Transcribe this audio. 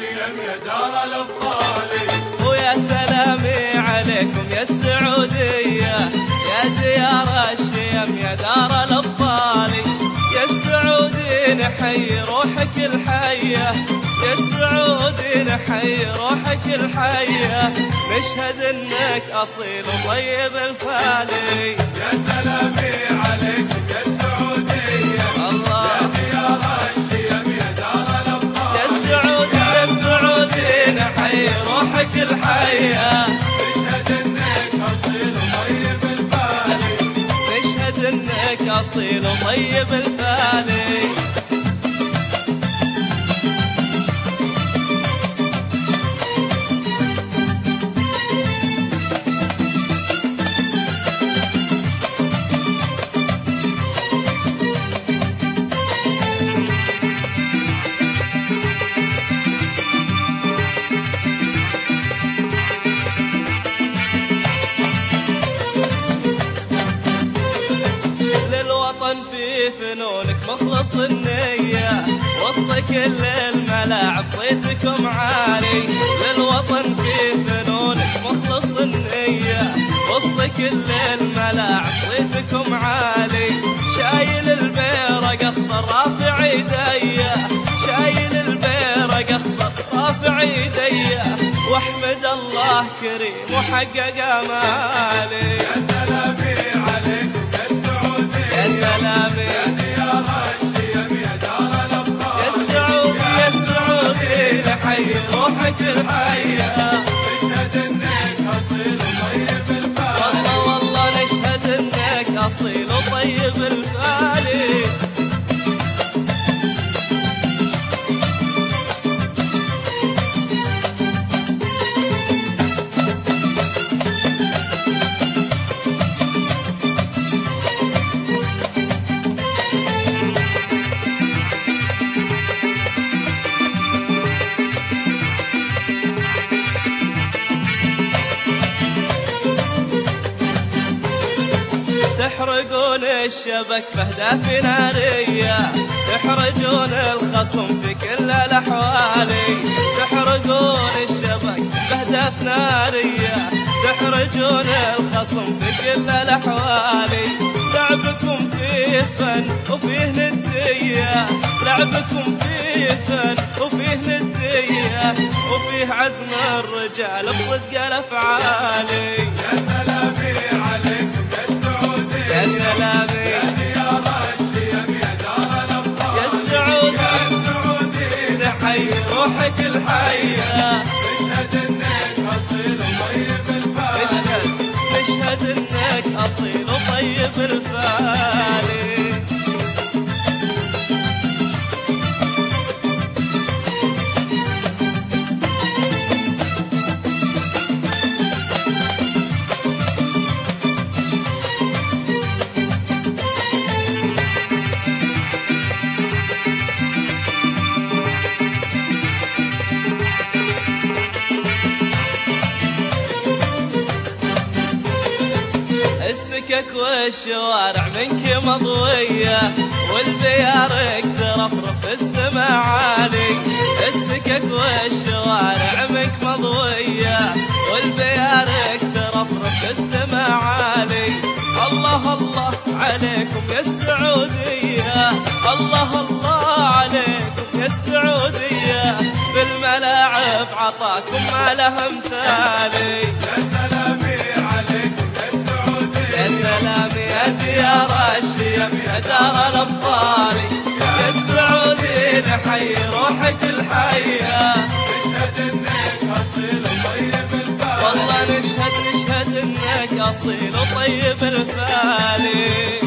الشيم يا دار الأبطال. ويا سلامي عليكم يا السعودية يا ديار الشيم يا دار الأبطال. يا السعودي نحيي روحك الحية، يا السعودي نحيي روحك الحية، نشهد انك اصيل وطيب الفالي. يا سلامي عليكم يا السعودية الله يا ديار الشيم يا دار الأبطال. يا السعودي يا السعودي نحيي روحك الحية، نشهد انك اصيل وطيب الفالي. نشهد انك اصيل وطيب الفالي. في فنونك مخلص النية، وسط كل الملاعب صيتكم عالي. للوطن في فنونك مخلص النية، وسط كل الملاعب صيتكم عالي. شايل البيرق اخضر رافع ايديا، شايل البيرق اخضر رافع ايديا، واحمد الله كريم وحقق امالي. يا سلامي عليكم يا السعودية يا سلامي يا ديار الشيم يا دار الأبطال. يا السعودي يا السعودي نحيي روحك الحية، نشهد انك اصيل وطيب الفالي. والله والله نشهد انك اصيل وطيب الفالي. تحرقون الشبك بأهداف نارية، تحرجون الخصم في كل الأحوال. تحرقون الشبك بأهداف نارية، تحرجون الخصم في كل الأحوال. لعبكم فيه فن وفيه ندية، لعبكم فيه فن وفيه ندية، وفيه عزم الرجال بصدق الأفعال. يا سلامي عليكم يا السعودية يا سلامي يا ديار الشيم يا دار الأبطال. يا السعودي يا السعودي نحيي روحك الحية، نشهد انك اصيل وطيب الفالي. نشهد انك اصيل وطيب الفالي. السكك والشوارع منك مضوية، والبيارك ترفرف في السما عالي. السكك والشوارع منك مضوية، والبيارك ترفرف في السما عالي. الله الله عليكم يا السعودية، الله الله عليكم يا السعودية، بالملاعب عطاكم ما له مثالي. يا سلامي عليكم يا السعودية يا سلامي يا ديار الشيم يا دار الأبطال. يا السعودي نحيي روحك الحية، نشهد انك اصيل وطيب الفالي. والله نشهد انك اصيل وطيب الفالي.